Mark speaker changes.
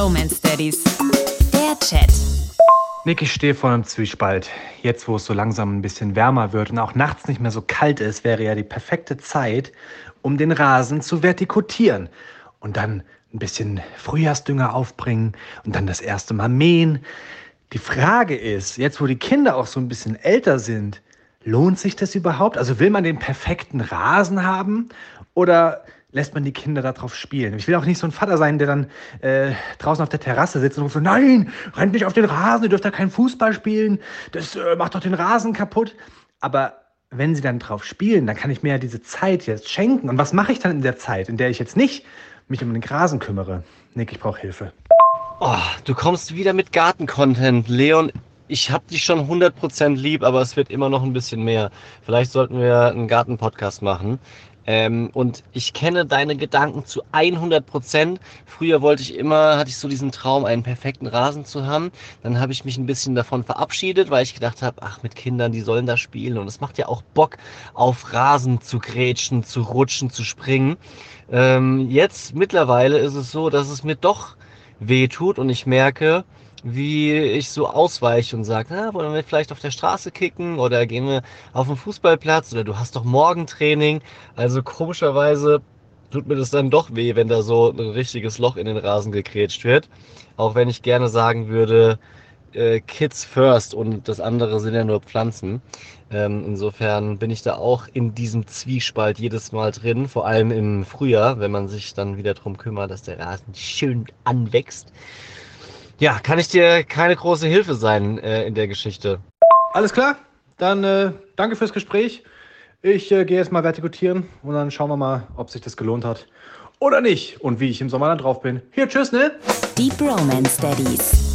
Speaker 1: Bromance Daddies. Der Chat.
Speaker 2: Nick, ich stehe vor einem Zwiespalt. Jetzt, wo es so langsam ein bisschen wärmer wird und auch nachts nicht mehr so kalt ist, wäre ja die perfekte Zeit, um den Rasen zu vertikutieren. Und dann ein bisschen Frühjahrsdünger aufbringen und dann das erste Mal mähen. Die Frage ist, jetzt wo die Kinder auch so ein bisschen älter sind, lohnt sich das überhaupt? Also will man den perfekten Rasen haben oder lässt man die Kinder darauf spielen? Ich will auch nicht so ein Vater sein, der dann draußen auf der Terrasse sitzt und ruft so, nein, rennt nicht auf den Rasen, ihr dürft da keinen Fußball spielen, das macht doch den Rasen kaputt. Aber wenn sie dann drauf spielen, dann kann ich mir ja diese Zeit jetzt schenken. Und was mache ich dann in der Zeit, in der ich jetzt nicht mich um den Rasen kümmere? Nick, ich brauche Hilfe.
Speaker 3: Oh, du kommst wieder mit Garten-Content, Leon. Ich hab dich schon 100% lieb, aber es wird immer noch ein bisschen mehr. Vielleicht sollten wir einen Garten-Podcast machen. Und ich kenne deine Gedanken zu 100%. Früher hatte ich so diesen Traum, einen perfekten Rasen zu haben. Dann habe ich mich ein bisschen davon verabschiedet, weil ich gedacht habe, ach, mit Kindern, die sollen da spielen. Und es macht ja auch Bock, auf Rasen zu grätschen, zu rutschen, zu springen. Jetzt mittlerweile ist es so, dass es mir doch wehtut und ich merke, wie ich so ausweiche und sage, wollen wir vielleicht auf der Straße kicken oder gehen wir auf den Fußballplatz oder du hast doch Morgentraining. Also komischerweise tut mir das dann doch weh, wenn da so ein richtiges Loch in den Rasen gegrätscht wird. Auch wenn ich gerne sagen würde, Kids first und das andere sind ja nur Pflanzen. Insofern bin ich da auch in diesem Zwiespalt jedes Mal drin, vor allem im Frühjahr, wenn man sich dann wieder drum kümmert, dass der Rasen schön anwächst. Ja, kann ich dir keine große Hilfe sein in der Geschichte.
Speaker 2: Alles klar, dann danke fürs Gespräch. Ich gehe jetzt mal vertikutieren und dann schauen wir mal, ob sich das gelohnt hat oder nicht und wie ich im Sommer dann drauf bin. Hier, tschüss, ne?
Speaker 1: Die Bromance Daddies.